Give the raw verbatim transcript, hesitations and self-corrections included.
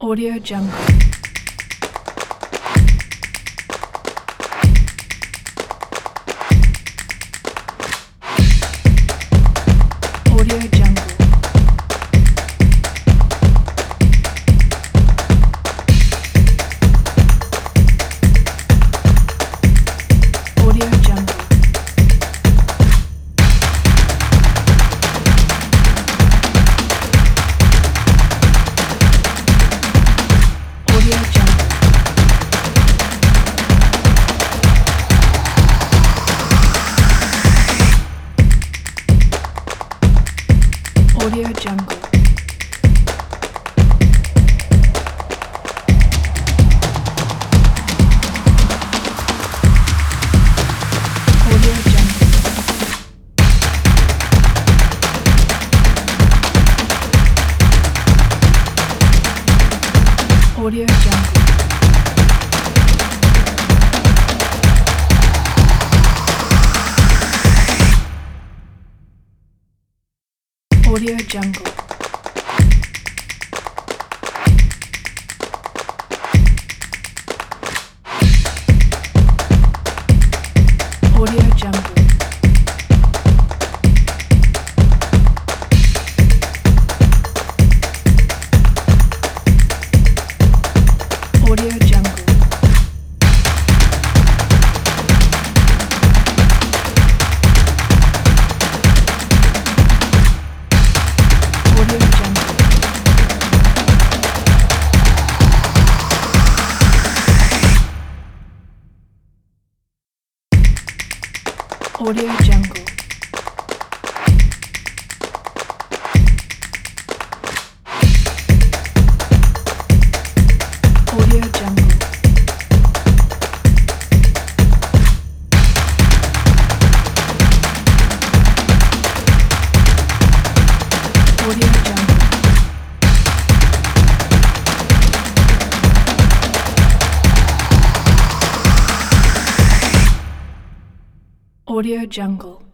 Audio Jungle. Audio Jungle. Audio Jungle. Audio Jungle. Audio Jungle. Audio Jungle. Audio Jungle. Audio Jungle. Audio Jungle. Audio Jungle. Audio Jungle. Audio Jungle. Audio Jungle. Audio Jungle. Audio Jungle.